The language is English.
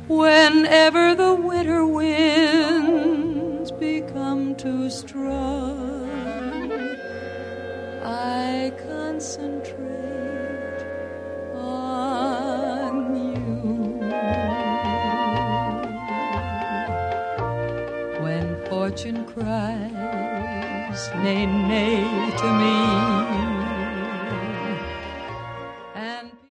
Whenever the winter winds become too strong, I concentrate on you. When fortune cries, nay, nay to me,